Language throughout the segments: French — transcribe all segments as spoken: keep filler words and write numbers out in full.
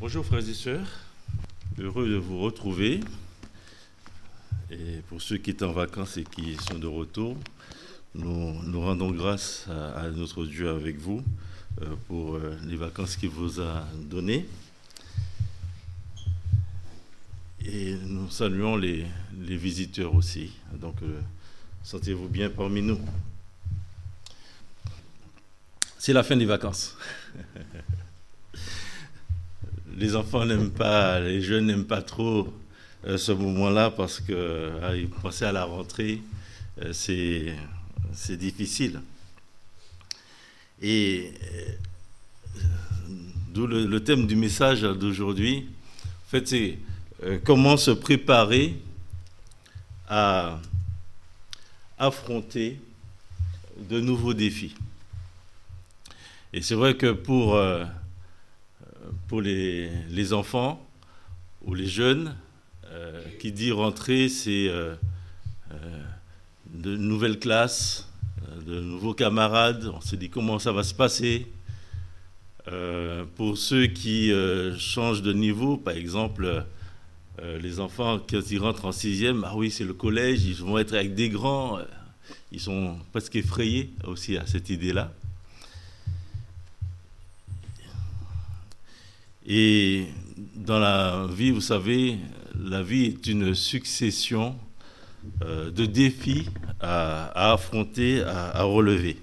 Bonjour frères et sœurs, heureux de vous retrouver. Et pour ceux qui étaient en vacances et qui sont de retour, nous, nous rendons grâce à, à notre Dieu avec vous euh, pour euh, les vacances qu'il vous a données. Et nous saluons les, les visiteurs aussi. Donc, euh, sentez-vous bien parmi nous. C'est la fin des vacances. Les enfants n'aiment pas, les jeunes n'aiment pas trop euh, ce moment-là parce que euh, penser à la rentrée, euh, c'est, c'est difficile. Et euh, d'où le, le thème du message d'aujourd'hui, en fait, c'est euh, comment se préparer à affronter de nouveaux défis. Et c'est vrai que pour euh, Pour les, les enfants ou les jeunes, euh, qui dit rentrée, c'est euh, euh, de nouvelles classes, euh, de nouveaux camarades. On se dit comment ça va se passer. Euh, pour ceux qui euh, changent de niveau, par exemple, euh, les enfants, quand ils rentrent en sixième, ah oui, c'est le collège, ils vont être avec des grands. Euh, ils sont presque effrayés aussi à cette idée-là. Et dans la vie, vous savez, la vie est une succession euh, de défis à, à affronter, à, à relever.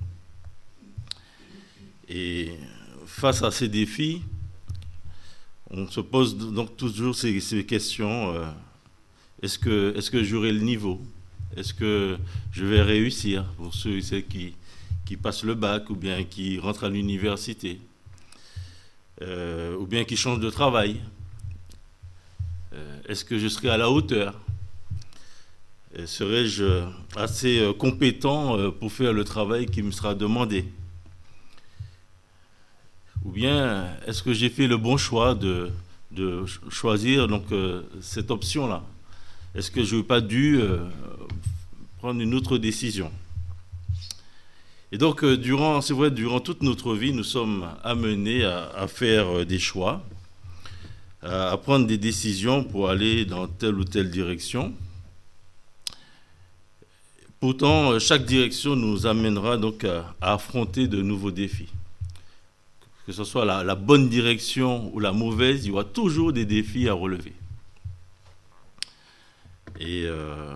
Et face à ces défis, on se pose donc toujours ces, ces questions. Euh, est-ce que, est-ce que j'aurai le niveau ? Est-ce que je vais réussir pour ceux et celles qui, qui passent le bac ou bien qui rentrent à l'université ? Euh, ou bien qui changent de travail. Euh, est-ce que je serai à la hauteur ? euh, Serai-je assez euh, compétent euh, pour faire le travail qui me sera demandé ? Ou bien est-ce que j'ai fait le bon choix de, de choisir donc, euh, cette option-là ? Est-ce que je n'aurais pas dû euh, prendre une autre décision ? Et donc, euh, durant, c'est vrai, durant toute notre vie, nous sommes amenés à, à faire euh, des choix, à, à prendre des décisions pour aller dans telle ou telle direction. Pourtant, euh, chaque direction nous amènera donc à, à affronter de nouveaux défis. Que ce soit la, la bonne direction ou la mauvaise, il y aura toujours des défis à relever. Et euh,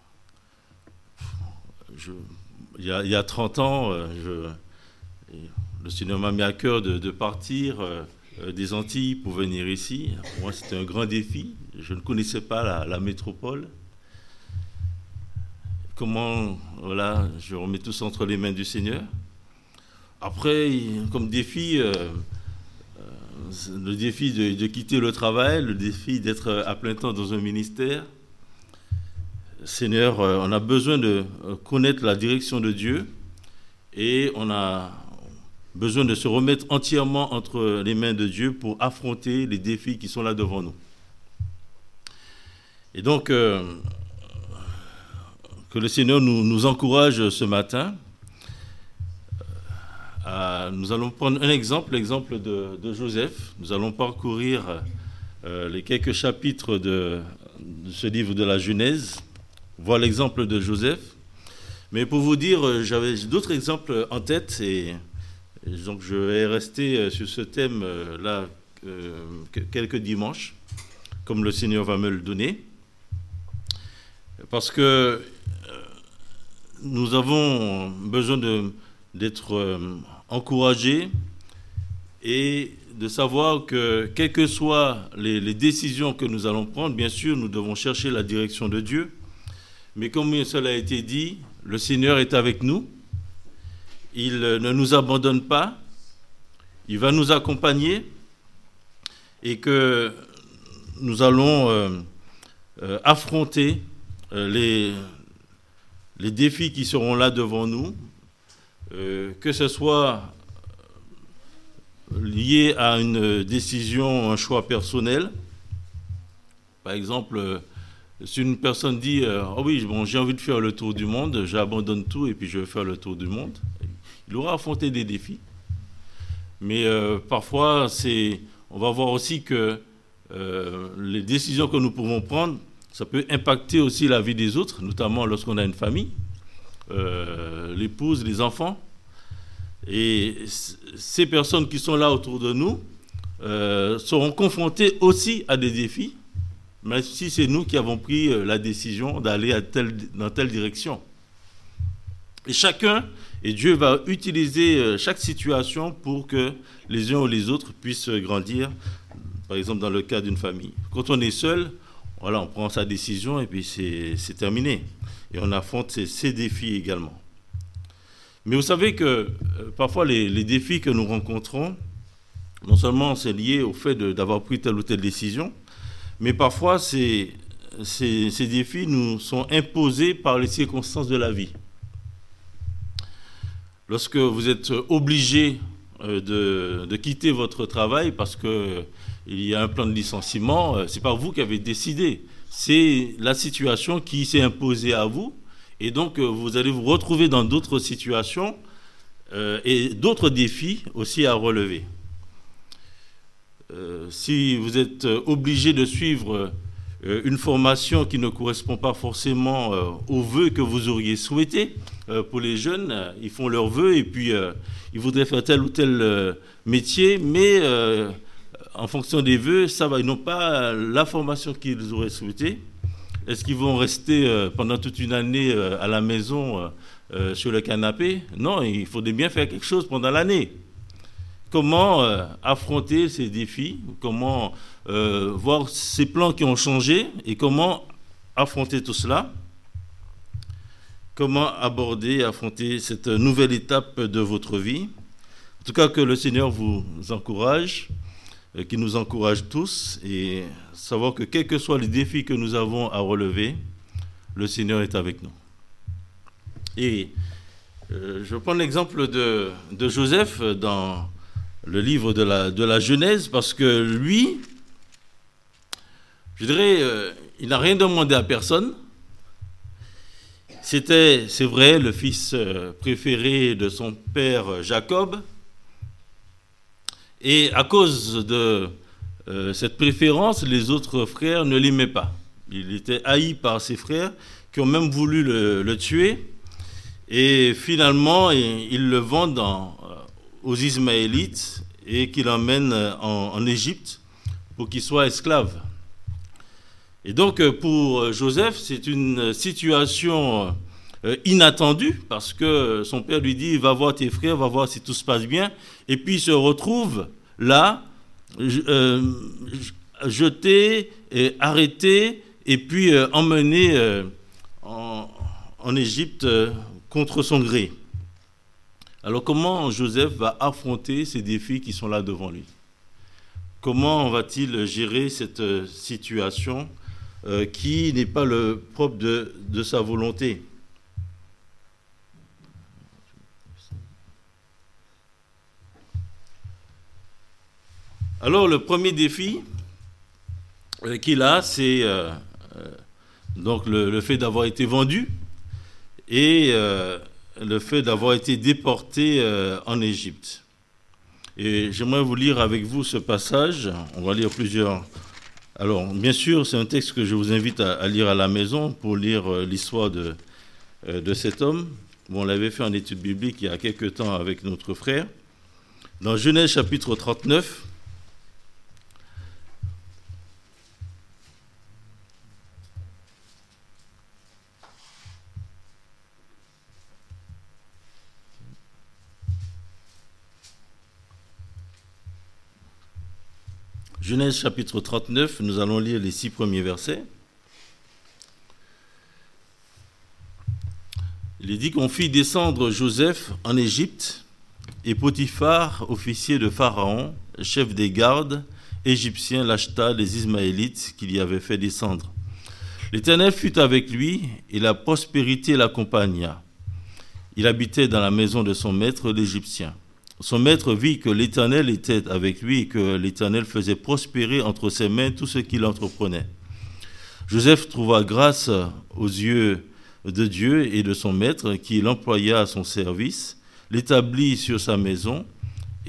je... Il y, a, il y a trente ans, euh, je, le Seigneur m'a mis à cœur de, de partir euh, des Antilles pour venir ici. Pour moi, c'était un grand défi. Je ne connaissais pas la, la métropole. Comment, voilà, je remets tout ça entre les mains du Seigneur. Après, comme défi, euh, euh, le défi de, de quitter le travail, le défi d'être à plein temps dans un ministère. Seigneur, on a besoin de connaître la direction de Dieu et on a besoin de se remettre entièrement entre les mains de Dieu pour affronter les défis qui sont là devant nous. Et donc, euh, que le Seigneur nous, nous encourage ce matin. À, nous allons prendre un exemple, l'exemple de, de Joseph. Nous allons parcourir euh, les quelques chapitres de, de ce livre de la Genèse. Voir l'exemple de Joseph. Mais pour vous dire, j'avais d'autres exemples en tête et donc je vais rester sur ce thème-là euh, quelques dimanches, comme le Seigneur va me le donner. Parce que euh, nous avons besoin de, d'être euh, encouragés et de savoir que, quelles que soient les, les décisions que nous allons prendre, bien sûr, nous devons chercher la direction de Dieu. Mais comme cela a été dit, le Seigneur est avec nous. Il ne nous abandonne pas. Il va nous accompagner. Et que nous allons euh, euh, affronter euh, les, les défis qui seront là devant nous. Euh, que ce soit lié à une décision, un choix personnel. Par exemple, si une personne dit euh, « Oh oui, bon, j'ai envie de faire le tour du monde, j'abandonne tout et puis je vais faire le tour du monde », il aura affronté des défis. Mais euh, parfois, c'est, on va voir aussi que euh, les décisions que nous pouvons prendre, ça peut impacter aussi la vie des autres, notamment lorsqu'on a une famille, euh, l'épouse, les enfants. Et c- ces personnes qui sont là autour de nous euh, seront confrontées aussi à des défis, même si c'est nous qui avons pris euh, la décision d'aller à telle, dans telle direction. Et chacun, et Dieu va utiliser euh, chaque situation pour que les uns ou les autres puissent grandir, par exemple dans le cas d'une famille. Quand on est seul, voilà, on prend sa décision et puis c'est, c'est terminé. Et on affronte ces, ces défis également. Mais vous savez que euh, parfois les, les défis que nous rencontrons, non seulement c'est lié au fait de, d'avoir pris telle ou telle décision, mais parfois c'est, ces, ces défis nous sont imposés par les circonstances de la vie. Lorsque vous êtes obligé euh, de, de quitter votre travail parce qu'il y a un plan de licenciement, euh, ce n'est pas vous qui avez décidé, c'est la situation qui s'est imposée à vous. Et donc, euh, vous allez vous retrouver dans d'autres situations euh, et d'autres défis aussi à relever. Euh, si vous êtes obligé de suivre euh, une formation qui ne correspond pas forcément euh, aux vœux que vous auriez souhaités, euh, pour les jeunes, euh, ils font leurs vœux et puis euh, ils voudraient faire tel ou tel euh, métier, mais euh, en fonction des vœux, ça va, ils n'ont pas la formation qu'ils auraient souhaité. Est-ce qu'ils vont rester euh, pendant toute une année euh, à la maison euh, euh, sur le canapé? Non, il faudrait bien faire quelque chose pendant l'année. Comment euh, affronter ces défis? Comment euh, voir ces plans qui ont changé et comment affronter tout cela? Comment aborder, affronter cette nouvelle étape de votre vie? En tout cas, que le Seigneur vous encourage, euh, qu'il nous encourage tous, et savoir que quels que soient les défis que nous avons à relever, le Seigneur est avec nous. Et euh, je prends l'exemple de, de Joseph dans le livre de la, de la Genèse, parce que lui, je dirais, euh, il n'a rien demandé à personne. C'était, c'est vrai, le fils préféré de son père Jacob. Et à cause de euh, cette préférence, les autres frères ne l'aimaient pas. Il était haï par ses frères qui ont même voulu le, le tuer. Et finalement, ils le vendent en, aux Ismaélites et qu'ils l'emmènent en, en Égypte pour qu'il soit esclave. Et donc, pour Joseph, c'est une situation inattendue parce que son père lui dit « Va voir tes frères, va voir si tout se passe bien ». Et puis, il se retrouve là, euh, jeté, et arrêté et puis euh, emmené euh, en, en Égypte euh, contre son gré. Alors, comment Joseph va affronter ces défis qui sont là devant lui? Comment va-t-il gérer cette situation euh, qui n'est pas le propre de, de sa volonté? Alors, le premier défi euh, qu'il a, c'est euh, euh, donc le, le fait d'avoir été vendu et euh, le fait d'avoir été déporté euh, en Égypte. Et j'aimerais vous lire avec vous ce passage. On va lire plusieurs. Alors, bien sûr, c'est un texte que je vous invite à, à lire à la maison pour lire euh, l'histoire de, euh, de cet homme. Bon, on l'avait fait en étude biblique il y a quelques temps avec notre frère. Dans Genèse chapitre trente-neuf, Genèse chapitre trente-neuf, nous allons lire les six premiers versets. Il est dit qu'on fit descendre Joseph en Égypte, et Potiphar, officier de Pharaon, chef des gardes égyptiens, l'acheta des Ismaélites qu'il y avait fait descendre. L'Éternel fut avec lui, et la prospérité l'accompagna. Il habitait dans la maison de son maître, l'Égyptien. Son maître vit que l'Éternel était avec lui et que l'Éternel faisait prospérer entre ses mains tout ce qu'il entreprenait. Joseph trouva grâce aux yeux de Dieu et de son maître, qui l'employa à son service, l'établit sur sa maison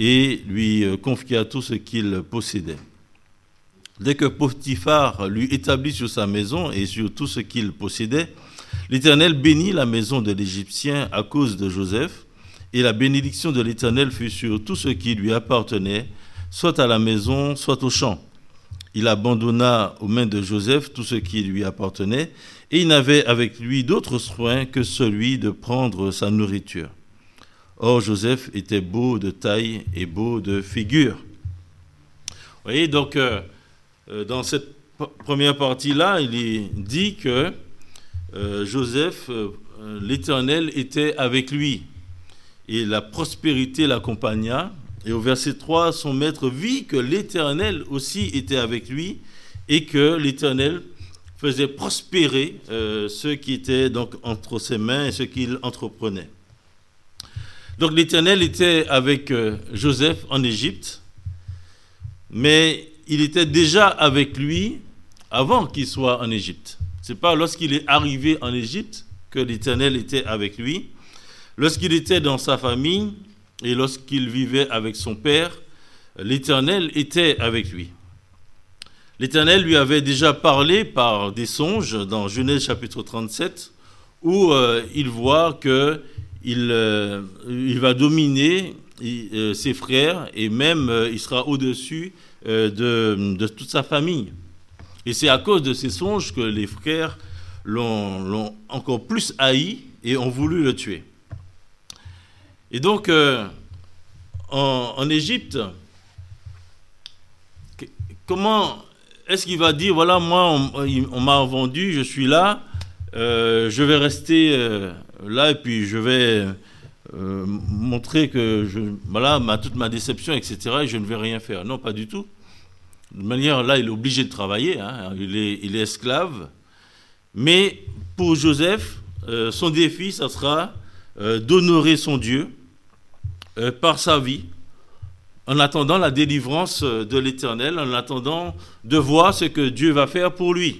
et lui confia tout ce qu'il possédait. Dès que Potiphar lui établit sur sa maison et sur tout ce qu'il possédait, l'Éternel bénit la maison de l'Égyptien à cause de Joseph, et la bénédiction de l'Éternel fut sur tout ce qui lui appartenait, soit à la maison, soit au champ. Il abandonna aux mains de Joseph tout ce qui lui appartenait, et il n'avait avec lui d'autre soin que celui de prendre sa nourriture. Or, Joseph était beau de taille et beau de figure. Vous voyez, donc, euh, dans cette première partie-là, il est dit que euh, Joseph, euh, l'Éternel était avec lui, et la prospérité l'accompagna. Et au verset trois, son maître vit que l'Éternel aussi était avec lui, et que l'Éternel faisait prospérer euh, ceux qui étaient donc entre ses mains et ceux qu'il entreprenait. Donc l'Éternel était avec euh, Joseph en Égypte, mais il était déjà avec lui avant qu'il soit en Égypte. Ce n'est pas lorsqu'il est arrivé en Égypte que l'Éternel était avec lui. Lorsqu'il était dans sa famille et lorsqu'il vivait avec son père, l'Éternel était avec lui. L'Éternel lui avait déjà parlé par des songes dans Genèse chapitre trente-sept, où euh, il voit que il, euh, il va dominer il, euh, ses frères et même euh, il sera au-dessus euh, de, de toute sa famille. Et c'est à cause de ces songes que les frères l'ont, l'ont encore plus haï et ont voulu le tuer. Et donc, euh, en, en Égypte, comment est-ce qu'il va dire, voilà, moi, on, on m'a vendu, je suis là, euh, je vais rester euh, là et puis je vais euh, montrer que je, voilà, ma, toute ma déception, et cetera, et je ne vais rien faire. Non, pas du tout. De manière, là, il est obligé de travailler, hein, il est, il est esclave. Mais pour Joseph, euh, son défi, ça sera euh, d'honorer son Dieu euh, par sa vie, en attendant la délivrance de l'Éternel, en attendant de voir ce que Dieu va faire pour lui.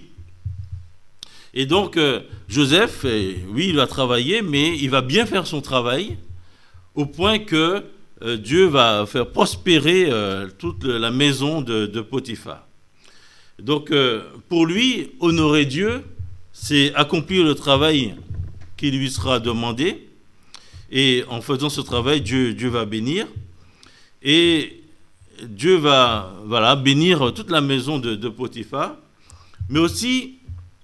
Et donc, euh, Joseph, euh, oui, il va travailler, mais il va bien faire son travail, au point que euh, Dieu va faire prospérer euh, toute la maison de, de Potiphar. Donc, euh, pour lui, honorer Dieu, c'est accomplir le travail qui lui sera demandé, et en faisant ce travail, Dieu, Dieu va bénir. Et Dieu va voilà, bénir toute la maison de, de Potiphar, mais aussi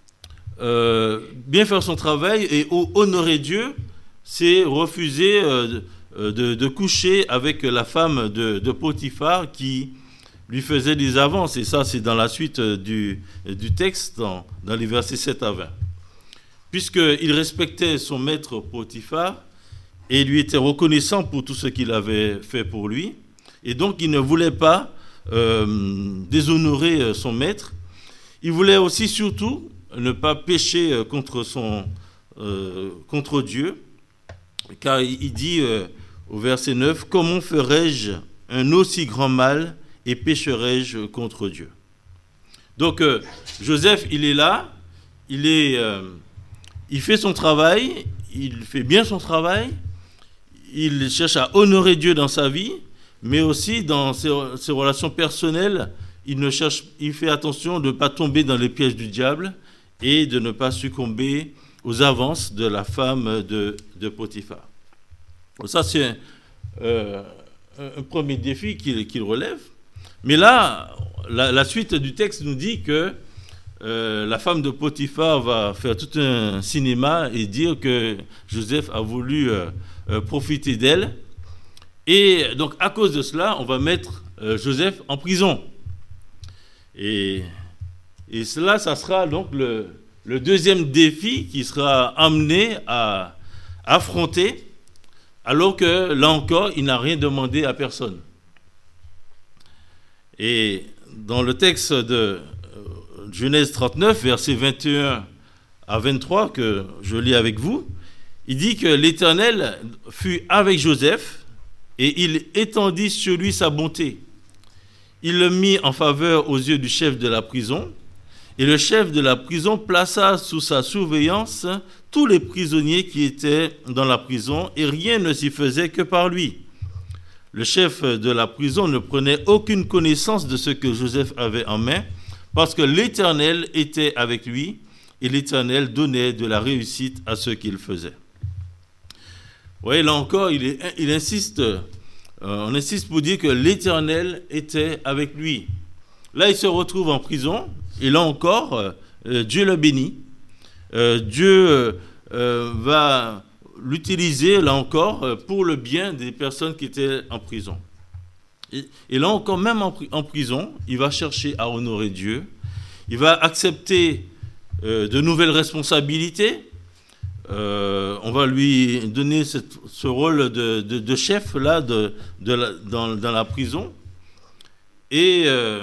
euh, bien faire son travail et honorer Dieu, c'est refuser euh, de, de coucher avec la femme de, de Potiphar qui lui faisait des avances. Et ça, c'est dans la suite du, du texte, dans, dans les versets sept à vingt. Puisqu'il respectait son maître Potiphar et lui était reconnaissant pour tout ce qu'il avait fait pour lui, et donc, il ne voulait pas euh, déshonorer son maître. Il voulait aussi, surtout, ne pas pécher contre, son, euh, contre Dieu. Car il dit euh, au verset neuf, « Comment ferais-je un aussi grand mal et pécherais-je contre Dieu ?» Donc, euh, Joseph, il est là, il, est, euh, il fait son travail, il fait bien son travail, il cherche à honorer Dieu dans sa vie, mais aussi dans ses, ses relations personnelles, il, ne cherche, il fait attention de ne pas tomber dans les pièges du diable et de ne pas succomber aux avances de la femme de, de Potiphar. Ça, c'est un, euh, un premier défi qu'il, qu'il relève. Mais là, la, la suite du texte nous dit que euh, la femme de Potiphar va faire tout un cinéma et dire que Joseph a voulu euh, euh, profiter d'elle. Et donc, à cause de cela, on va mettre euh, Joseph en prison. Et, et cela, ça sera donc le, le deuxième défi qui sera amené à affronter, alors que, là encore, il n'a rien demandé à personne. Et dans le texte de euh, Genèse trente-neuf, versets vingt et un à vingt-trois, que je lis avec vous, il dit que l'Éternel fut avec Joseph, et il étendit sur lui sa bonté. Il le mit en faveur aux yeux du chef de la prison, et le chef de la prison plaça sous sa surveillance tous les prisonniers qui étaient dans la prison, et rien ne s'y faisait que par lui. le chef de la prison ne prenait aucune connaissance de ce que Joseph avait en main, parce que l'Éternel était avec lui et l'Éternel donnait de la réussite à ce qu'il faisait. Vous voyez, là encore, il, est, il insiste, euh, on insiste pour dire que l'Éternel était avec lui. Là, il se retrouve en prison, et là encore, euh, Dieu le bénit. Euh, Dieu euh, va l'utiliser, là encore, pour le bien des personnes qui étaient en prison. Et, et là encore, même en, en prison, il va chercher à honorer Dieu. Il va accepter euh, de nouvelles responsabilités. Euh, on va lui donner cette, ce rôle de, de, de chef là, de, de la, dans, dans la prison. Et euh,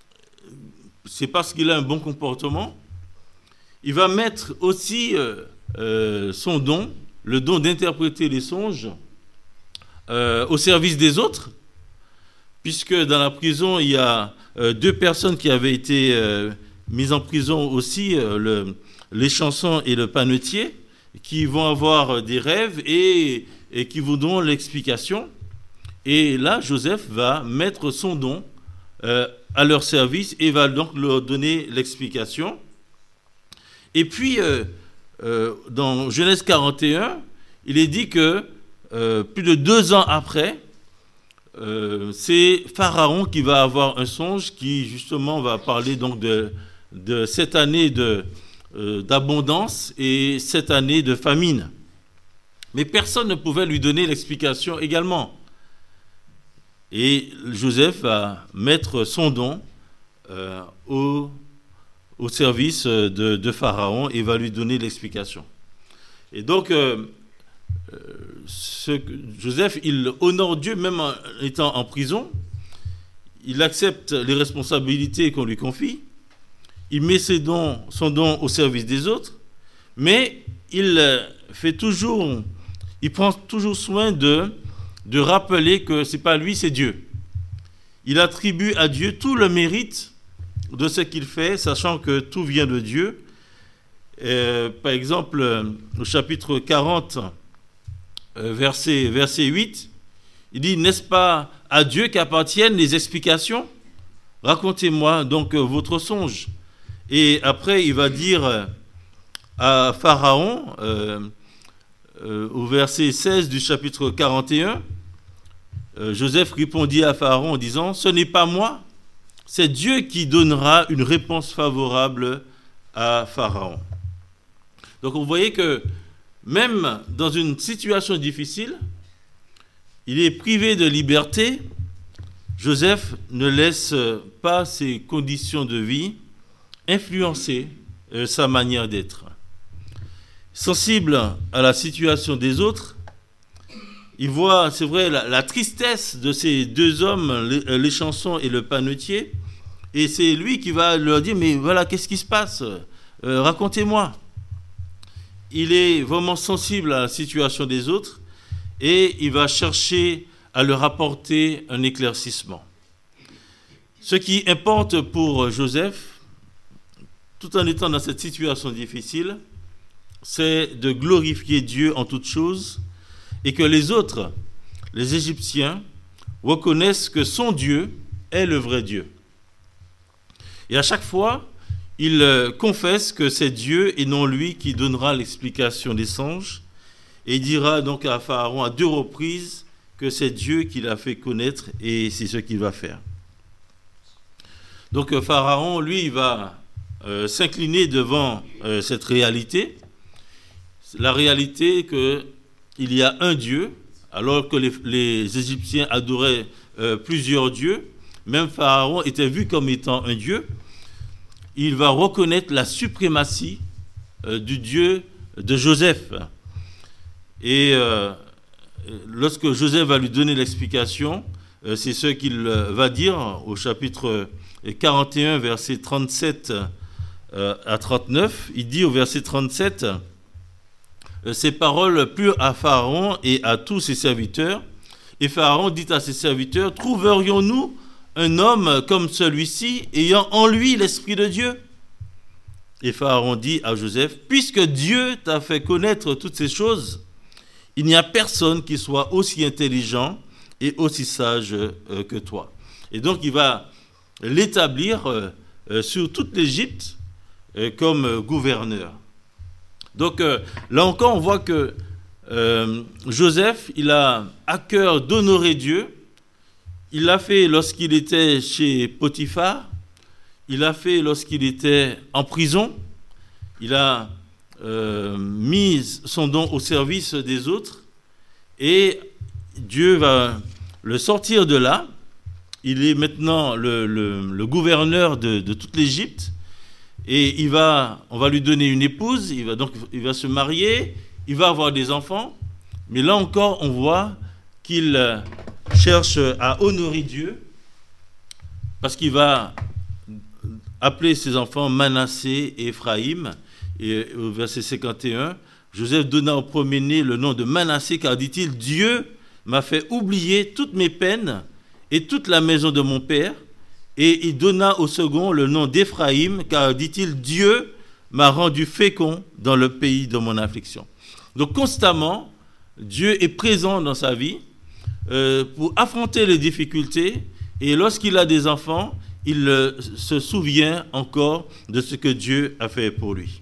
c'est parce qu'il a un bon comportement. Il va mettre aussi euh, euh, son don, le don d'interpréter les songes, euh, au service des autres, puisque dans la prison, il y a euh, deux personnes qui avaient été euh, mises en prison aussi, euh, le, les chansons et le panetier, qui vont avoir des rêves et, et qui vous donnent l'explication. Et là, Joseph va mettre son don euh, à leur service et va donc leur donner l'explication. Et puis, euh, euh, dans Genèse quarante et un, il est dit que euh, plus de deux ans après, euh, c'est Pharaon qui va avoir un songe qui justement va parler donc de, de cette année de, euh, d'abondance et cette année de famine. Mais personne ne pouvait lui donner l'explication également. Et Joseph va mettre son don euh, au au service de, de Pharaon et va lui donner l'explication. Et donc, euh, ce, Joseph, il honore Dieu même en étant en prison. Il accepte les responsabilités qu'on lui confie. Il met ses dons, son don au service des autres. Mais il fait toujours, il prend toujours soin de, de rappeler que ce n'est pas lui, c'est Dieu. Il attribue à Dieu tout le mérite de ce qu'il fait, sachant que tout vient de Dieu. Euh, par exemple, au chapitre quarante, euh, verset, verset huit, il dit « N'est-ce pas à Dieu qu'appartiennent les explications? Racontez-moi donc euh, votre songe. » Et après, il va dire à Pharaon, euh, euh, au verset seize du chapitre quarante et un, euh, Joseph répondit à Pharaon en disant « Ce n'est pas moi, c'est Dieu qui donnera une réponse favorable à Pharaon. » Donc vous voyez que même dans une situation difficile, il est privé de liberté. Joseph ne laisse pas ses conditions de vie influencer euh, sa manière d'être. Sensible à la situation des autres, il voit, c'est vrai, la, la tristesse de ces deux hommes, les, les chansons et le panetier, et c'est lui qui va leur dire, mais voilà, qu'est-ce qui se passe? euh, Racontez-moi. Il est vraiment sensible à la situation des autres et il va chercher à leur apporter un éclaircissement. Ce qui importe pour Joseph, tout en étant dans cette situation difficile, c'est de glorifier Dieu en toutes choses et que les autres, les Égyptiens, reconnaissent que son Dieu est le vrai Dieu. Et à chaque fois, il confesse que c'est Dieu et non lui qui donnera l'explication des songes. Et il dira donc à Pharaon à deux reprises que c'est Dieu qui l'a fait connaître et c'est ce qu'il va faire. Donc Pharaon, lui, il va euh, s'incliner devant euh, cette réalité. La réalité qu'il y a un Dieu, alors que les, les Égyptiens adoraient euh, plusieurs dieux. Même Pharaon était vu comme étant un dieu. Il va reconnaître la suprématie euh, du Dieu de Joseph. Et euh, lorsque Joseph va lui donner l'explication, euh, c'est ce qu'il va dire au chapitre quarante et un, versets trente-sept euh, à trente-neuf. Il dit au verset trente-sept, euh, ces paroles plurent à Pharaon et à tous ses serviteurs. Et Pharaon dit à ses serviteurs, trouverions-nous un homme comme celui-ci, ayant en lui l'Esprit de Dieu? Et Pharaon dit à Joseph, puisque Dieu t'a fait connaître toutes ces choses, il n'y a personne qui soit aussi intelligent est aussi sage euh, que toi. Et donc il va l'établir euh, euh, sur toute l'Égypte euh, comme euh, gouverneur. Donc euh, là encore, on voit que euh, Joseph, il a à cœur d'honorer Dieu. Il l'a fait lorsqu'il était chez Potiphar. Il l'a fait lorsqu'il était en prison. Il a euh, mis son don au service des autres. Et Dieu va le sortir de là. Il est maintenant le, le, le gouverneur de, de toute l'Égypte. Et il va, on va lui donner une épouse. Il va donc, il va se marier. Il va avoir des enfants. Mais là encore, on voit qu'il cherche à honorer Dieu. Parce qu'il va appeler ses enfants Manassé et Éphraïm. Et au verset cinquante et un, Joseph donna au premier-né le nom de Manassé, car dit-il, Dieu m'a fait oublier toutes mes peines et toute la maison de mon père. Et il donna au second le nom d'Éphraïm, car dit-il, Dieu m'a rendu fécond dans le pays de mon affliction. Donc constamment, Dieu est présent dans sa vie euh, pour affronter les difficultés. Et lorsqu'il a des enfants, il euh, se souvient encore de ce que Dieu a fait pour lui.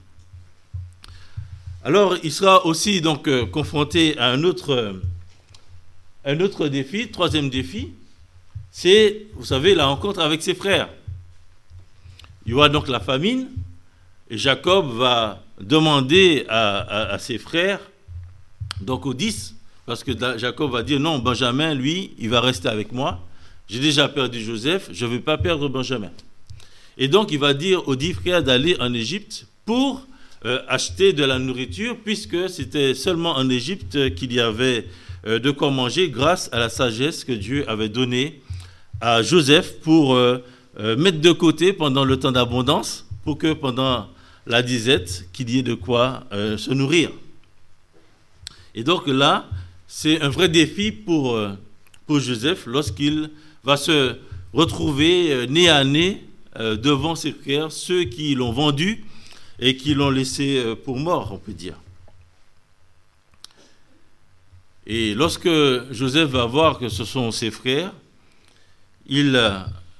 Alors, il sera aussi donc euh, confronté à un autre, euh, un autre défi, troisième défi, c'est, vous savez, la rencontre avec ses frères. Il y aura donc la famine, et Jacob va demander à, à, à ses frères, donc aux dix, parce que Jacob va dire, non, Benjamin, lui, il va rester avec moi. J'ai déjà perdu Joseph, je ne vais pas perdre Benjamin. Et donc, il va dire aux dix frères d'aller en Égypte pour euh, acheter de la nourriture, puisque c'était seulement en Égypte qu'il y avait euh, de quoi manger grâce à la sagesse que Dieu avait donnée à Joseph pour euh, euh, mettre de côté pendant le temps d'abondance, pour que pendant la disette, qu'il y ait de quoi euh, se nourrir. Et donc là, c'est un vrai défi pour, euh, pour Joseph lorsqu'il va se retrouver euh, nez à nez euh, devant ses frères, ceux qui l'ont vendu et qui l'ont laissé euh, pour mort, on peut dire. Et lorsque Joseph va voir que ce sont ses frères, il, euh,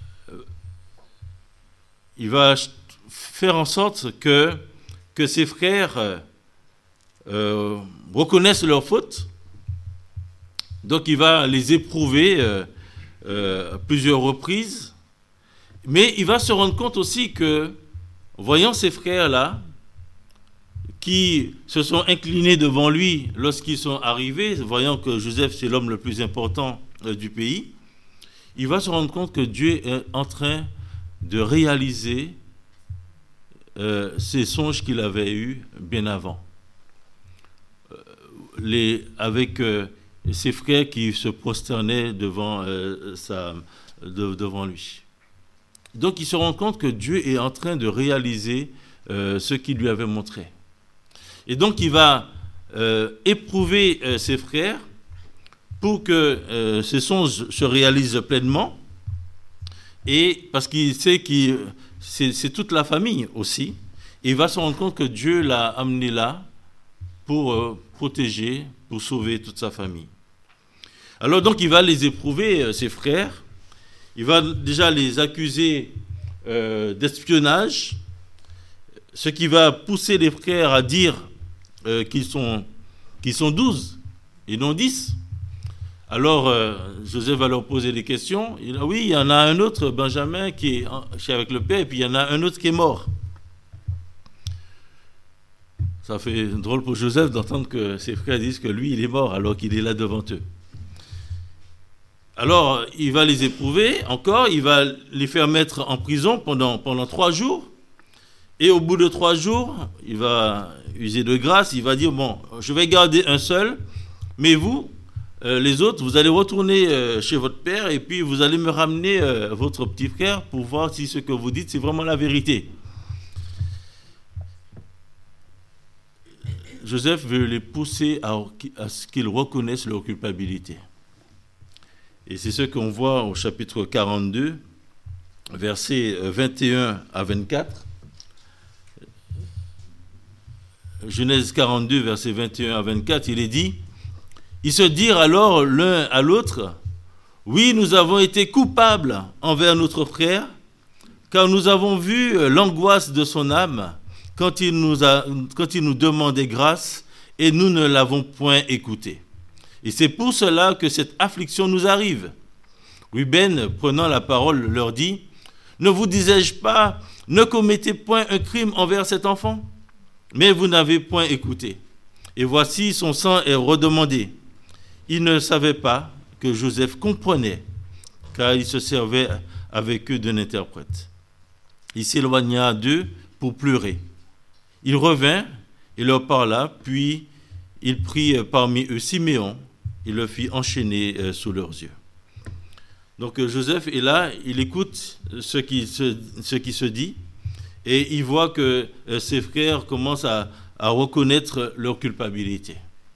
il va faire en sorte que, que ses frères euh, euh, reconnaissent leurs fautes. Donc il va les éprouver euh, euh, à plusieurs reprises. Mais il va se rendre compte aussi que, voyant ces frères-là, qui se sont inclinés devant lui lorsqu'ils sont arrivés, voyant que Joseph, c'est l'homme le plus important euh, du pays, il va se rendre compte que Dieu est en train de réaliser euh, ces songes qu'il avait eus bien avant. Euh, les, avec euh, ses frères qui se prosternaient devant, euh, sa, de, devant lui. Donc il se rend compte que Dieu est en train de réaliser euh, ce qu'il lui avait montré. Et donc il va euh, éprouver euh, ses frères pour que euh, ces songes se réalisent pleinement, et parce qu'il sait que c'est, c'est toute la famille aussi, et il va se rendre compte que Dieu l'a amené là pour euh, protéger, pour sauver toute sa famille. Alors donc il va les éprouver, euh, ses frères, il va déjà les accuser euh, d'espionnage, ce qui va pousser les frères à dire euh, qu'ils sont, qu'ils sont douze et non dix. Alors, euh, Joseph va leur poser des questions. Il dit, ah oui, il y en a un autre, Benjamin, qui est chez avec le père, et puis il y en a un autre qui est mort. Ça fait drôle pour Joseph d'entendre que ses frères disent que lui, il est mort, alors qu'il est là devant eux. Alors, il va les éprouver encore, il va les faire mettre en prison pendant, pendant trois jours. Et au bout de trois jours, il va user de grâce, il va dire, bon, je vais garder un seul, mais vous, Euh, les autres, vous allez retourner euh, chez votre père et puis vous allez me ramener euh, votre petit frère pour voir si ce que vous dites, c'est vraiment la vérité. Joseph veut les pousser à, à ce qu'ils reconnaissent leur culpabilité. Et c'est ce qu'on voit au chapitre quarante-deux, versets vingt et un à vingt-quatre. Genèse quarante-deux, versets vingt et un à vingt-quatre, il est dit: ils se dirent alors l'un à l'autre, Oui, nous avons été coupables envers notre frère, car nous avons vu l'angoisse de son âme quand il nous, a, quand il nous demandait grâce et nous ne l'avons point écouté. Et c'est pour cela que cette affliction nous arrive. Ruben, prenant la parole, leur dit, « Ne vous disais-je pas, ne commettez point un crime envers cet enfant, mais vous n'avez point écouté. Et voici, son sang est redemandé. » Il ne savait pas que Joseph comprenait, car il se servait avec eux d'un interprète. Il s'éloigna d'eux pour pleurer. Il revint et leur parla, puis il prit parmi eux Siméon et le fit enchaîner sous leurs yeux. Donc Joseph est là, il écoute ce qui se, ce qui se dit et il voit que ses frères commencent à, à reconnaître leur culpabilité.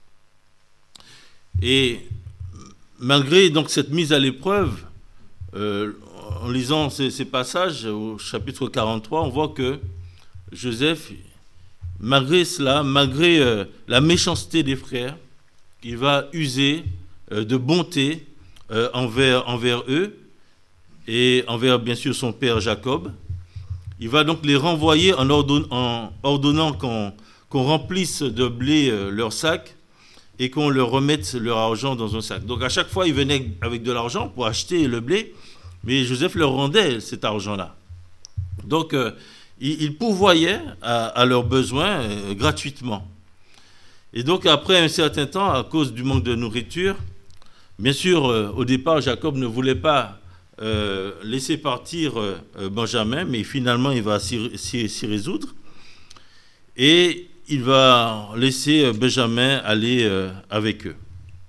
Et malgré donc cette mise à l'épreuve, euh, en lisant ces, ces passages au chapitre quarante-trois, on voit que Joseph, malgré cela, malgré euh, la méchanceté des frères, il va user euh, de bonté euh, envers, envers eux et envers bien sûr son père Jacob. Il va donc les renvoyer en, ordonn- en ordonnant qu'on, qu'on remplisse de blé euh, leurs sacs et qu'on leur remette leur argent dans un sac. Donc à chaque fois, ils venaient avec de l'argent pour acheter le blé, mais Joseph leur rendait cet argent-là. Donc euh, il, il pourvoyait à, à leurs besoins euh, gratuitement. Et donc après un certain temps, à cause du manque de nourriture, bien sûr, euh, au départ, Jacob ne voulait pas euh, laisser partir euh, Benjamin, mais finalement, il va s'y, s'y, s'y résoudre. Et il va laisser Benjamin aller euh, avec eux.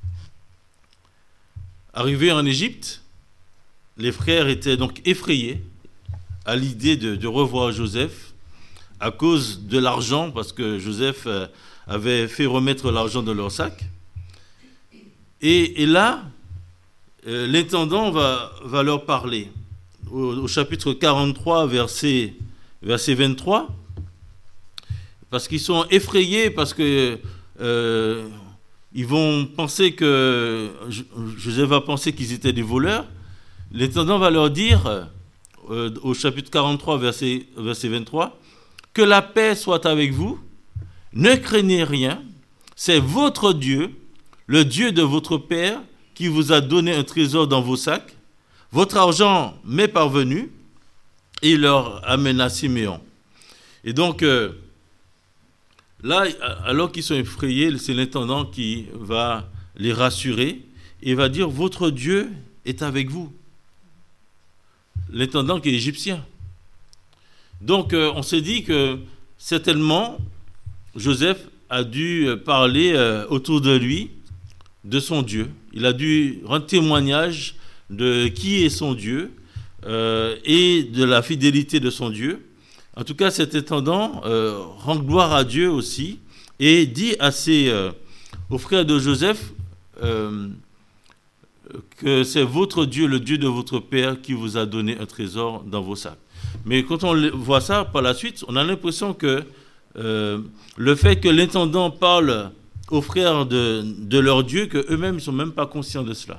Arrivés en Égypte, les frères étaient donc effrayés à l'idée de, de revoir Joseph à cause de l'argent, parce que Joseph euh, avait fait remettre l'argent dans leur sac. Et, et là, euh, l'intendant va, va leur parler. Au, au chapitre quarante-trois, verset, verset vingt-trois, parce qu'ils sont effrayés, parce que euh, ils vont penser que Joseph va penser qu'ils étaient des voleurs. L'intendant va leur dire, euh, au chapitre quarante-trois, verset, verset vingt-trois, que la paix soit avec vous, ne craignez rien, c'est votre Dieu, le Dieu de votre Père, qui vous a donné un trésor dans vos sacs. Votre argent m'est parvenu, et il leur amena Siméon. Et donc, euh, là, alors qu'ils sont effrayés, c'est l'intendant qui va les rassurer et va dire, votre Dieu est avec vous. L'intendant qui est égyptien. Donc, euh, on s'est dit que certainement, Joseph a dû parler euh, autour de lui de son Dieu. Il a dû rendre témoignage de qui est son Dieu euh, et de la fidélité de son Dieu. En tout cas, cet intendant euh, rend gloire à Dieu aussi et dit à ses, euh, aux frères de Joseph euh, que c'est votre Dieu, le Dieu de votre Père, qui vous a donné un trésor dans vos sacs. Mais quand on voit ça par la suite, on a l'impression que euh, le fait que l'intendant parle aux frères de, de leur Dieu, qu'eux-mêmes ne sont même pas conscients de cela.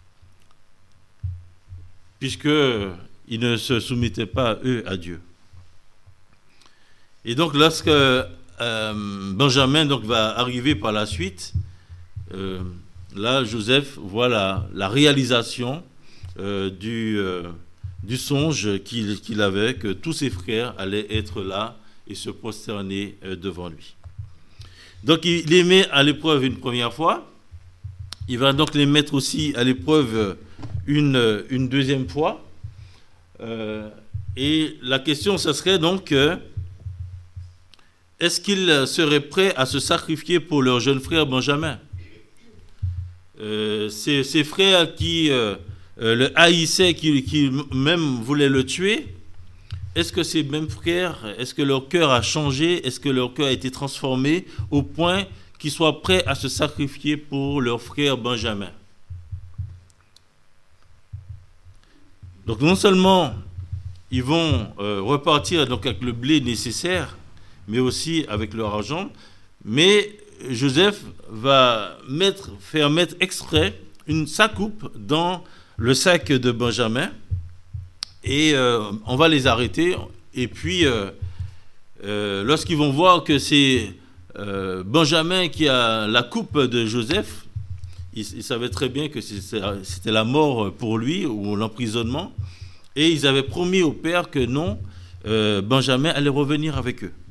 Puisqu'ils ne se soumettaient pas, eux, à Dieu. Et donc, lorsque euh, Benjamin donc, va arriver par la suite, euh, là, Joseph voit la, la réalisation euh, du, euh, du songe qu'il, qu'il avait, que tous ses frères allaient être là et se prosterner euh, devant lui. Donc, il les met à l'épreuve une première fois. Il va donc les mettre aussi à l'épreuve une, une deuxième fois. Euh, et la question, ce serait donc... Euh, est-ce qu'ils seraient prêts à se sacrifier pour leur jeune frère Benjamin ? euh, ces, ces frères qui euh, le haïssaient, qui, qui même voulaient le tuer, est-ce que ces mêmes frères, est-ce que leur cœur a changé ? Est-ce que leur cœur a été transformé au point qu'ils soient prêts à se sacrifier pour leur frère Benjamin ? Donc non seulement ils vont euh, repartir donc, avec le blé nécessaire, mais aussi avec leur argent, mais Joseph va mettre, faire mettre exprès une, sa coupe dans le sac de Benjamin et euh, on va les arrêter. Et puis, euh, euh, lorsqu'ils vont voir que c'est euh, Benjamin qui a la coupe de Joseph, ils, ils savaient très bien que c'était la mort pour lui ou l'emprisonnement. Et ils avaient promis au père que non, euh, Benjamin allait revenir avec eux.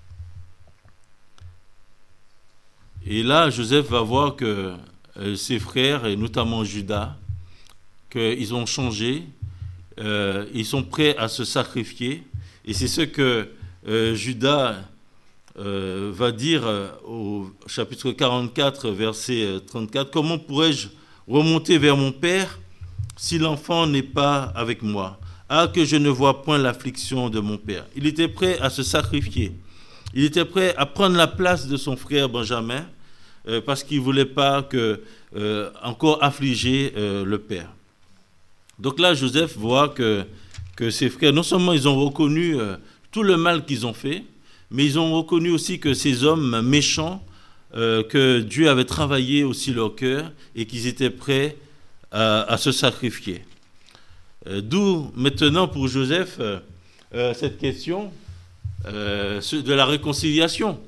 Et là, Joseph va voir que euh, ses frères, et notamment Judas, qu'ils ont changé, euh, ils sont prêts à se sacrifier. Et c'est ce que euh, Judas euh, va dire euh, au chapitre quarante-quatre, verset trente-quatre. « Comment pourrais-je remonter vers mon père si l'enfant n'est pas avec moi? Ah, que je ne vois point l'affliction de mon père. » Il était prêt à se sacrifier. Il était prêt à prendre la place de son frère Benjamin euh, parce qu'il ne voulait pas que, euh, encore affliger euh, le père. Donc là, Joseph voit que, que ses frères, non seulement ils ont reconnu euh, tout le mal qu'ils ont fait, mais ils ont reconnu aussi que ces hommes méchants, euh, que Dieu avait travaillé aussi leur cœur et qu'ils étaient prêts à, à se sacrifier. Euh, D'où maintenant pour Joseph euh, euh, cette question euh, de la réconciliation.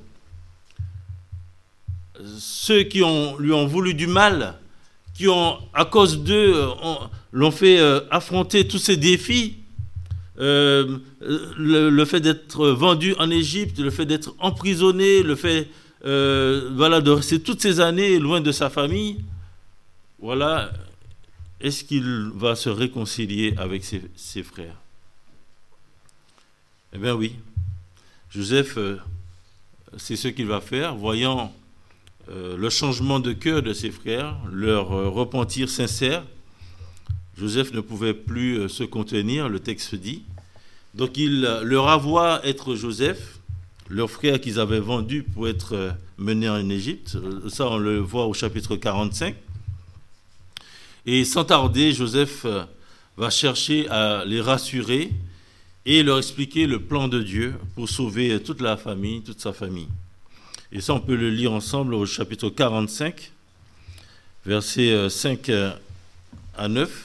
Ceux qui ont, lui ont voulu du mal, qui ont, à cause d'eux, l'ont fait euh, affronter tous ces défis, euh, le, le fait d'être vendu en Égypte, le fait d'être emprisonné, le fait euh, voilà, de rester toutes ces années loin de sa famille, voilà, est-ce qu'il va se réconcilier avec ses, ses frères? Eh bien oui, Joseph, euh, c'est ce qu'il va faire, voyant euh, le changement de cœur de ses frères, leur euh, repentir sincère. Joseph ne pouvait plus euh, se contenir, le texte dit. Donc il euh, leur avoua être Joseph, leur frère qu'ils avaient vendu pour être euh, menés en Égypte. Ça, on le voit au chapitre quarante-cinq. Et sans tarder, Joseph euh, va chercher à les rassurer et leur expliquer le plan de Dieu pour sauver toute la famille, toute sa famille. Et ça, on peut le lire ensemble au chapitre quarante-cinq, versets cinq à neuf.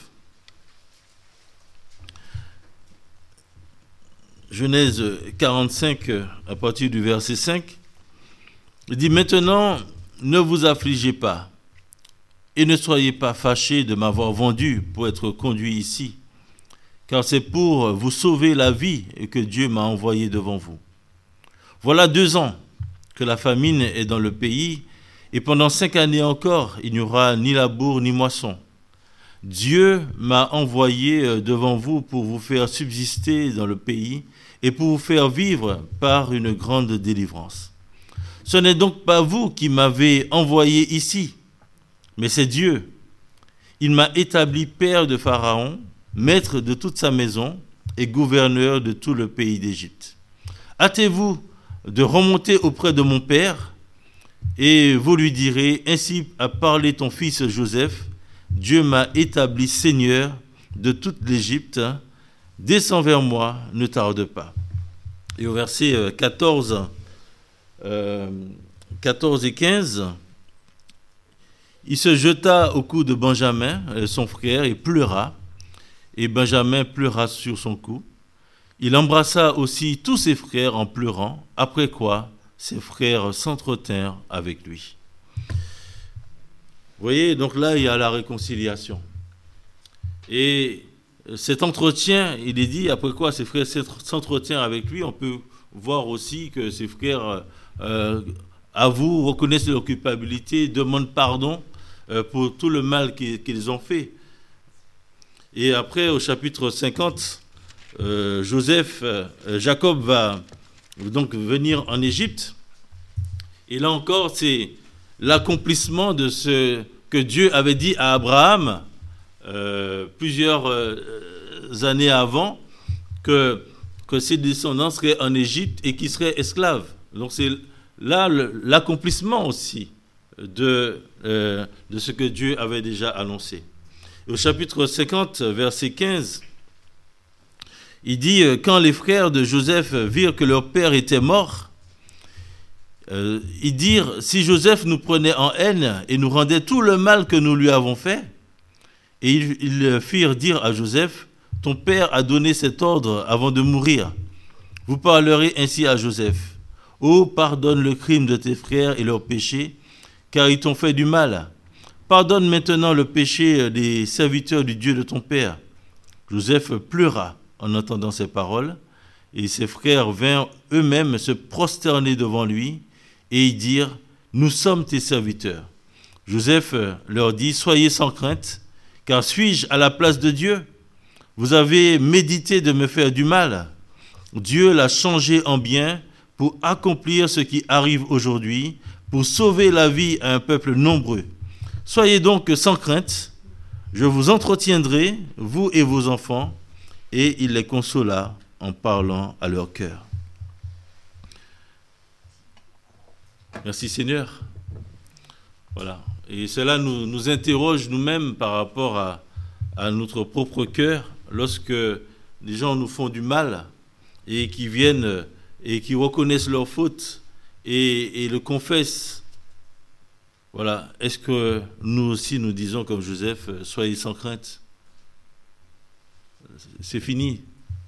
Genèse quarante-cinq, à partir du verset cinq, il dit « Maintenant, ne vous affligez pas, et ne soyez pas fâchés de m'avoir vendu pour être conduit ici, car c'est pour vous sauver la vie que Dieu m'a envoyé devant vous. Voilà deux ans que la famine est dans le pays, et pendant cinq années encore, il n'y aura ni labour ni moisson. Dieu m'a envoyé devant vous pour vous faire subsister dans le pays et pour vous faire vivre par une grande délivrance. Ce n'est donc pas vous qui m'avez envoyé ici, mais c'est Dieu. Il m'a établi père de Pharaon, maître de toute sa maison et gouverneur de tout le pays d'Égypte. Hâtez-vous de remonter auprès de mon père, et vous lui direz, ainsi a parlé ton fils Joseph, Dieu m'a établi seigneur de toute l'Égypte, descends vers moi, ne tarde pas. Et au verset quatorze, euh, quatorze et quinze, il se jeta au cou de Benjamin, son frère, et pleura, et Benjamin pleura sur son cou. Il embrassa aussi tous ses frères en pleurant, après quoi ses frères s'entretinrent avec lui. Vous voyez, donc là, il y a la réconciliation. Et cet entretien, il est dit, après quoi ses frères s'entretiennent avec lui, on peut voir aussi que ses frères euh, avouent, reconnaissent leur culpabilité, demandent pardon euh, pour tout le mal qu'ils, qu'ils ont fait. Et après, au chapitre cinquante, euh, Joseph, euh, Jacob va donc venir en Égypte. Et là encore, c'est l'accomplissement de ce que Dieu avait dit à Abraham euh, plusieurs euh, années avant, que, que ses descendants seraient en Égypte et qu'ils seraient esclaves. Donc c'est là le, l'accomplissement aussi de, euh, de ce que Dieu avait déjà annoncé. Et au chapitre cinquante, verset quinze, il dit « Quand les frères de Joseph virent que leur père était mort, euh, ils dirent « Si Joseph nous prenait en haine et nous rendait tout le mal que nous lui avons fait, Et ils, ils firent dire à Joseph, « Ton père a donné cet ordre avant de mourir. Vous parlerez ainsi à Joseph. Ô, pardonne le crime de tes frères et leurs péchés, car ils t'ont fait du mal. Pardonne maintenant le péché des serviteurs du Dieu de ton père. » Joseph pleura en entendant ces paroles, et ses frères vinrent eux-mêmes se prosterner devant lui, et ils dirent, « Nous sommes tes serviteurs. » Joseph leur dit, « Soyez sans crainte, car suis-je à la place de Dieu? Vous avez médité de me faire du mal. Dieu l'a changé en bien pour accomplir ce qui arrive aujourd'hui, pour sauver la vie à un peuple nombreux. Soyez donc sans crainte, je vous entretiendrai, vous et vos enfants. » Et il les consola en parlant à leur cœur. Merci Seigneur. Voilà. Et cela nous, nous interroge nous-mêmes par rapport à, à notre propre cœur, lorsque les gens nous font du mal et qui viennent et qui reconnaissent leurs fautes et, et le confessent. Voilà. Est-ce que nous aussi nous disons comme Joseph, soyez sans crainte? C'est fini.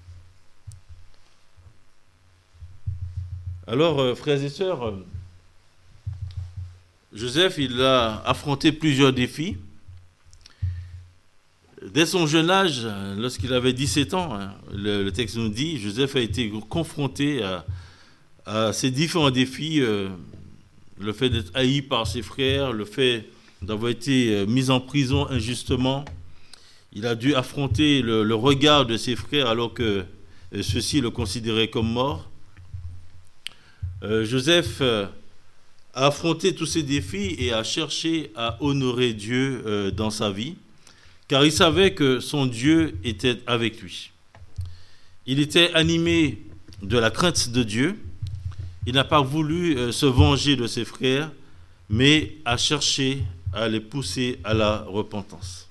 Alors, frères et sœurs, Joseph, il a affronté plusieurs défis. Dès son jeune âge, lorsqu'il avait dix-sept ans, le, le texte nous dit, Joseph a été confronté à, à ces différents défis, euh, le fait d'être haï par ses frères, le fait d'avoir été mis en prison injustement. Il a dû affronter le, le regard de ses frères alors que euh, ceux-ci le considéraient comme mort. Euh, Joseph euh, a affronté tous ces défis et a cherché à honorer Dieu euh, dans sa vie, car il savait que son Dieu était avec lui. Il était animé de la crainte de Dieu. Il n'a pas voulu euh, se venger de ses frères, mais a cherché à les pousser à la repentance.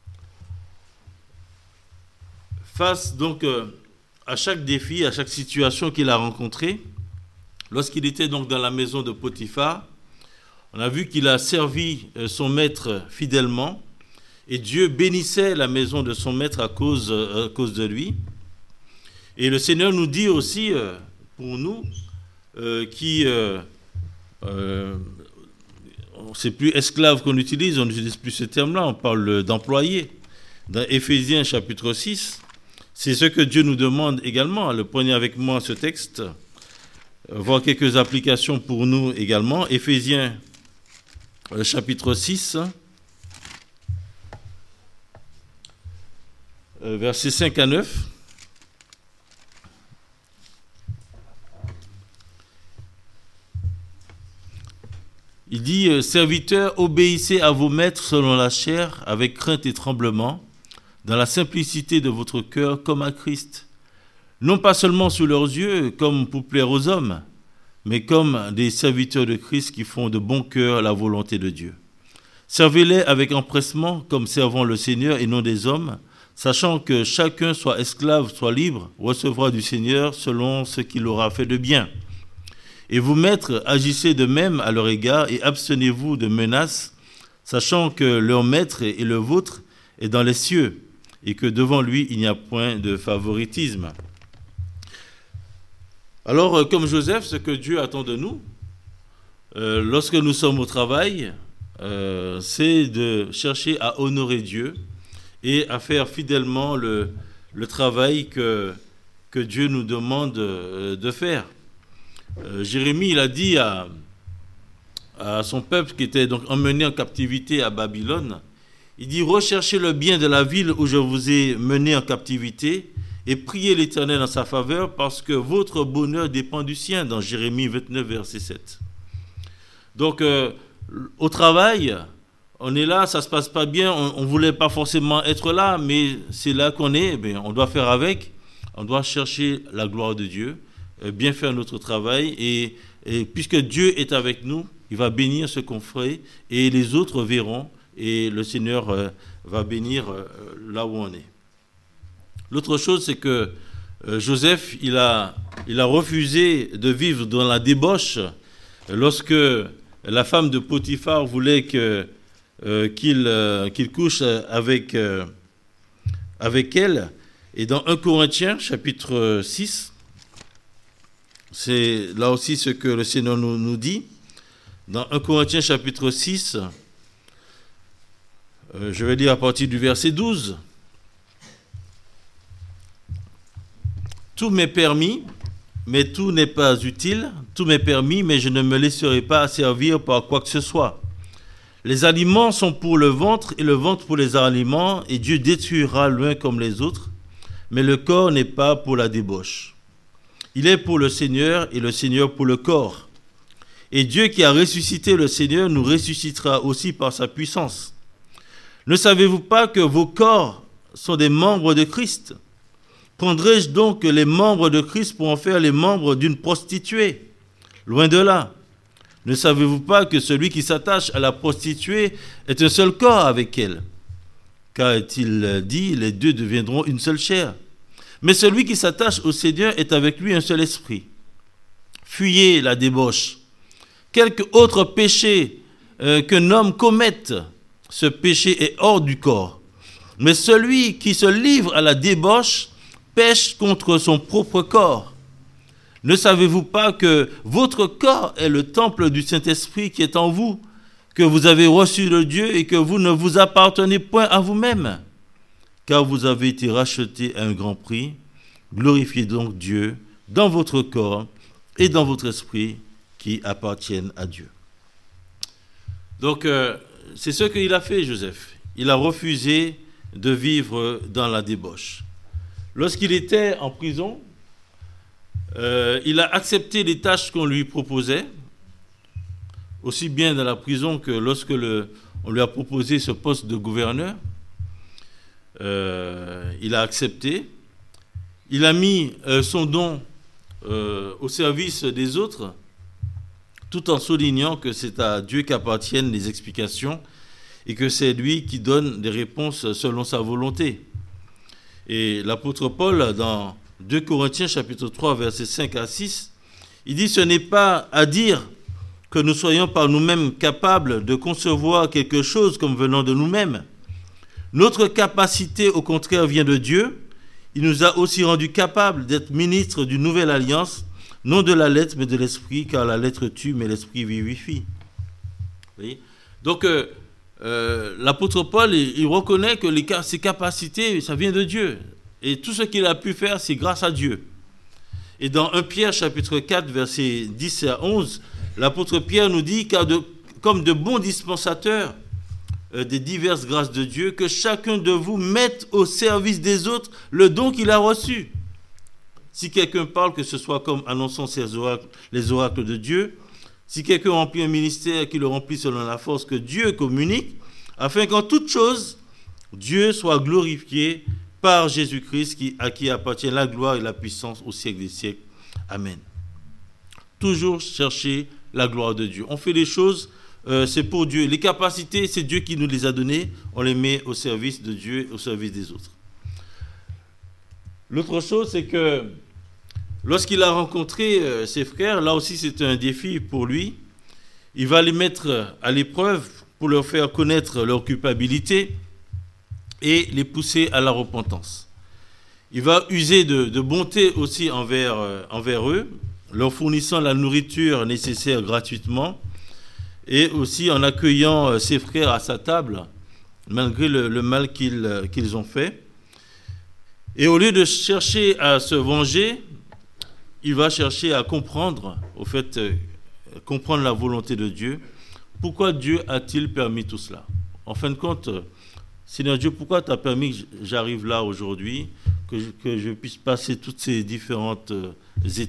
Face donc euh, à chaque défi, à chaque situation qu'il a rencontrée, lorsqu'il était donc dans la maison de Potiphar, on a vu qu'il a servi euh, son maître fidèlement, et Dieu bénissait la maison de son maître à cause, euh, à cause de lui. Et le Seigneur nous dit aussi, euh, pour nous, euh, qui, euh, euh, c'est plus esclave qu'on utilise, on n'utilise plus ce terme-là, on parle d'employé. Dans Éphésiens chapitre six, c'est ce que Dieu nous demande également. Le prenez avec moi ce texte, voir quelques applications pour nous également. Éphésiens chapitre six, versets cinq à neuf. Il dit, « Serviteurs, obéissez à vos maîtres selon la chair, avec crainte et tremblement, dans la simplicité de votre cœur, comme à Christ, non pas seulement sous leurs yeux, comme pour plaire aux hommes, mais comme des serviteurs de Christ qui font de bon cœur la volonté de Dieu. Servez-les avec empressement, comme servant le Seigneur et non des hommes, sachant que chacun, soit esclave, soit libre, recevra du Seigneur selon ce qu'il aura fait de bien. Et vous, maîtres, agissez de même à leur égard et abstenez-vous de menaces, sachant que leur maître et le vôtre est dans les cieux, et que devant lui, il n'y a point de favoritisme. » Alors, comme Joseph, ce que Dieu attend de nous, euh, lorsque nous sommes au travail, euh, c'est de chercher à honorer Dieu et à faire fidèlement le, le travail que, que Dieu nous demande euh, de faire. Euh, Jérémie, il a dit à, à son peuple qui était donc emmené en captivité à Babylone, il dit, recherchez le bien de la ville où je vous ai mené en captivité et priez l'Éternel en sa faveur parce que votre bonheur dépend du sien, dans Jérémie vingt-neuf, verset sept. Donc, euh, au travail, on est là, ça ne se passe pas bien, on ne voulait pas forcément être là, mais c'est là qu'on est, bien, on doit faire avec, on doit chercher la gloire de Dieu, euh, bien faire notre travail, et, et puisque Dieu est avec nous, il va bénir ce qu'on fait, et les autres verront, et le Seigneur euh, va bénir euh, là où on est. L'autre chose, c'est que euh, Joseph, il a, il a refusé de vivre dans la débauche lorsque la femme de Potiphar voulait que euh, qu'il euh, qu'il couche avec, euh, avec elle. Et dans un Corinthiens, chapitre six, c'est là aussi ce que le Seigneur nous, nous dit. Dans un Corinthiens, chapitre six, euh, je vais lire à partir du verset douze. Tout m'est permis, mais tout n'est pas utile. Tout m'est permis, mais je ne me laisserai pas asservir par quoi que ce soit. Les aliments sont pour le ventre et le ventre pour les aliments, et Dieu détruira l'un comme les autres. Mais le corps n'est pas pour la débauche. Il est pour le Seigneur et le Seigneur pour le corps. Et Dieu qui a ressuscité le Seigneur nous ressuscitera aussi par sa puissance. Ne savez-vous pas que vos corps sont des membres de Christ ? Prendrai-je donc les membres de Christ pour en faire les membres d'une prostituée ? Loin de là. Ne savez-vous pas que celui qui s'attache à la prostituée est un seul corps avec elle ? Car est-il dit, les deux deviendront une seule chair. Mais celui qui s'attache au Seigneur est avec lui un seul esprit. Fuyez la débauche. Quelque autre péché euh, qu'un homme commette, ce péché est hors du corps. Mais celui qui se livre à la débauche pêche contre son propre corps. Ne savez-vous pas que votre corps est le temple du Saint-Esprit qui est en vous, que vous avez reçu de Dieu et que vous ne vous appartenez point à vous-même, car vous avez été rachetés à un grand prix. Glorifiez donc Dieu dans votre corps et dans votre esprit qui appartiennent à Dieu. Donc, euh, c'est ce qu'il a fait, Joseph. Il a refusé de vivre dans la débauche. Lorsqu'il était en prison, euh, il a accepté les tâches qu'on lui proposait, aussi bien dans la prison que lorsque le, on lui a proposé ce poste de gouverneur. Euh, il a accepté. Il a mis euh, son don euh, au service des autres, tout en soulignant que c'est à Dieu qu'appartiennent les explications et que c'est lui qui donne des réponses selon sa volonté. Et l'apôtre Paul, dans deux Corinthiens chapitre trois, versets cinq à six, il dit « Ce n'est pas à dire que nous soyons par nous-mêmes capables de concevoir quelque chose comme venant de nous-mêmes. Notre capacité, au contraire, vient de Dieu. Il nous a aussi rendus capables d'être ministres d'une nouvelle alliance, non de la lettre, mais de l'esprit, car la lettre tue, mais l'esprit vivifie. » Vous voyez ? Donc, euh, euh, l'apôtre Paul, il, il reconnaît que les, ses capacités, ça vient de Dieu. Et tout ce qu'il a pu faire, c'est grâce à Dieu. Et dans un Pierre, chapitre quatre, versets dix à onze, l'apôtre Pierre nous dit, car de, comme de bons dispensateurs euh, des diverses grâces de Dieu, que chacun de vous mette au service des autres le don qu'il a reçu. Si quelqu'un parle, que ce soit comme annonçant ses oracles, les oracles de Dieu, si quelqu'un remplit un ministère, qu'il le remplit selon la force que Dieu communique, afin qu'en toute chose, Dieu soit glorifié par Jésus-Christ, qui, à qui appartient la gloire et la puissance au siècle des siècles. Amen. Toujours chercher la gloire de Dieu. On fait les choses, euh, c'est pour Dieu. Les capacités, c'est Dieu qui nous les a données. On les met au service de Dieu, au service des autres. L'autre chose, c'est que lorsqu'il a rencontré euh, ses frères, là aussi c'est un défi pour lui. Il va les mettre à l'épreuve pour leur faire connaître leur culpabilité et les pousser à la repentance. Il va user de, de bonté aussi envers, euh, envers eux, leur fournissant la nourriture nécessaire gratuitement et aussi en accueillant euh, ses frères à sa table, malgré le, le mal qu'ils, euh, qu'ils ont fait. Et au lieu de chercher à se venger, il va chercher à comprendre, au fait, euh, comprendre la volonté de Dieu. Pourquoi Dieu a-t-il permis tout cela ? En fin de compte, euh, Seigneur Dieu, pourquoi tu as permis que j'arrive là aujourd'hui, que je, que je puisse passer toutes ces différentes euh, étapes-là ?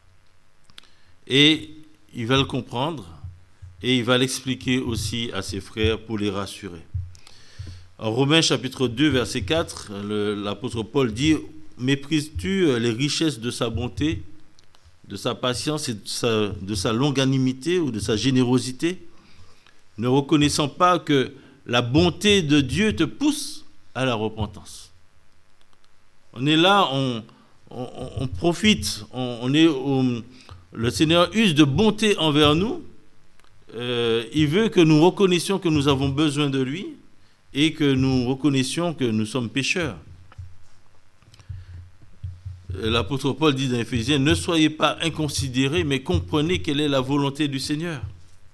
Et il va le comprendre et il va l'expliquer aussi à ses frères pour les rassurer. En Romains chapitre deux, verset quatre, le, l'apôtre Paul dit « Méprises-tu les richesses de sa bonté, de sa patience et de sa, de sa longanimité ou de sa générosité, ne reconnaissant pas que la bonté de Dieu te pousse à la repentance. » On est là, on, on, on profite, on, on est au, le Seigneur use de bonté envers nous, euh, il veut que nous reconnaissions que nous avons besoin de lui et que nous reconnaissions que nous sommes pécheurs. L'apôtre Paul dit dans Éphésiens, ne soyez pas inconsidérés, mais comprenez quelle est la volonté du Seigneur.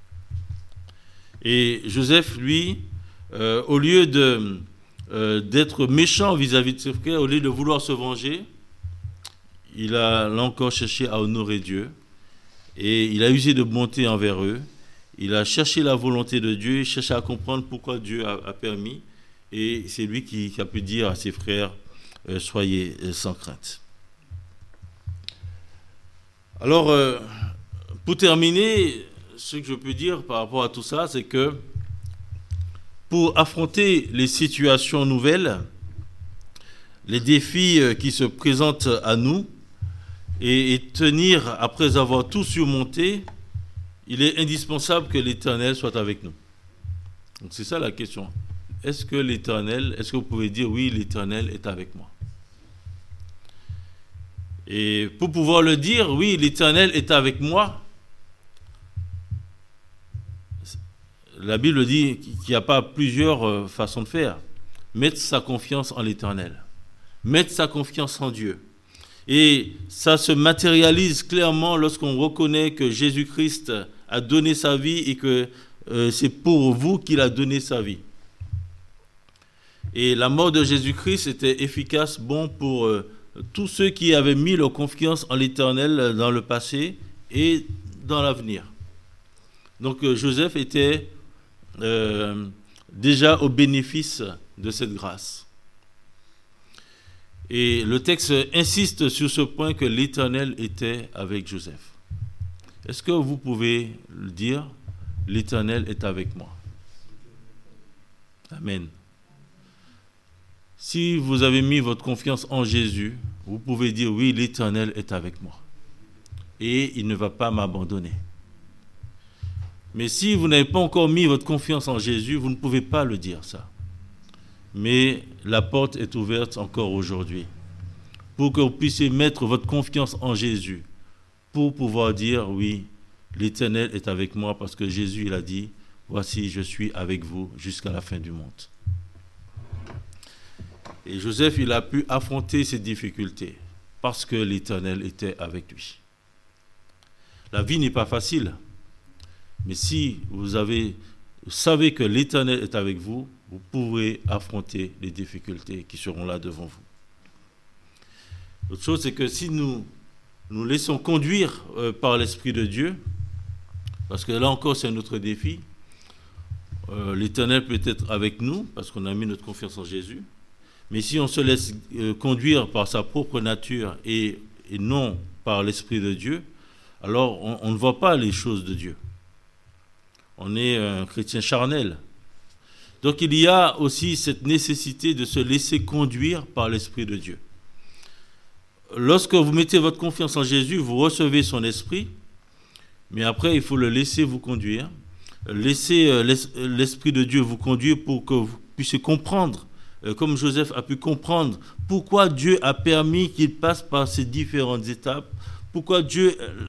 Et Joseph, lui, euh, au lieu de, euh, d'être méchant vis-à-vis de ses frères, au lieu de vouloir se venger, il a là encore cherché à honorer Dieu et il a usé de bonté envers eux. Il a cherché la volonté de Dieu, il cherché à comprendre pourquoi Dieu a, a permis, et c'est lui qui, qui a pu dire à ses frères, euh, soyez euh, sans crainte. Alors, euh, pour terminer, ce que je peux dire par rapport à tout ça, c'est que pour affronter les situations nouvelles, les défis qui se présentent à nous, et, et tenir après avoir tout surmonté, il est indispensable que l'Éternel soit avec nous. Donc c'est ça la question. Est-ce que l'Éternel, est-ce que vous pouvez dire oui, l'Éternel est avec moi? Et pour pouvoir le dire, oui, l'Éternel est avec moi, la Bible dit qu'il n'y a pas plusieurs façons de faire. Mettre sa confiance en l'Éternel. Mettre sa confiance en Dieu. Et ça se matérialise clairement lorsqu'on reconnaît que Jésus-Christ a donné sa vie et que euh, c'est pour vous qu'il a donné sa vie. Et la mort de Jésus-Christ était efficace, bon pour euh, tous ceux qui avaient mis leur confiance en l'Éternel dans le passé et dans l'avenir. Donc euh, Joseph était euh, déjà au bénéfice de cette grâce. Et le texte insiste sur ce point que l'Éternel était avec Joseph. Est-ce que vous pouvez le dire? L'Éternel est avec moi. Amen. Si vous avez mis votre confiance en Jésus, vous pouvez dire oui, l'Éternel est avec moi. Et il ne va pas m'abandonner. Mais si vous n'avez pas encore mis votre confiance en Jésus, vous ne pouvez pas le dire ça. Mais la porte est ouverte encore aujourd'hui pour que vous puissiez mettre votre confiance en Jésus pour pouvoir dire oui, l'Éternel est avec moi parce que Jésus il a dit voici je suis avec vous jusqu'à la fin du monde. Et Joseph il a pu affronter ces difficultés parce que l'Éternel était avec lui. La vie n'est pas facile, mais si vous avez vous savez que l'Éternel est avec vous, vous pourrez affronter les difficultés qui seront là devant vous. L'autre chose, c'est que si nous nous laissons conduire euh, par l'Esprit de Dieu, parce que là encore c'est un autre défi, euh, l'Éternel peut être avec nous, parce qu'on a mis notre confiance en Jésus, mais si on se laisse euh, conduire par sa propre nature et, et non par l'Esprit de Dieu, alors on, on ne voit pas les choses de Dieu. On est un chrétien charnel. Donc il y a aussi cette nécessité de se laisser conduire par l'Esprit de Dieu. Lorsque vous mettez votre confiance en Jésus, vous recevez son Esprit, mais après il faut le laisser vous conduire, laisser l'Esprit de Dieu vous conduire pour que vous puissiez comprendre, comme Joseph a pu comprendre, pourquoi Dieu a permis qu'il passe par ces différentes étapes, pourquoi Dieu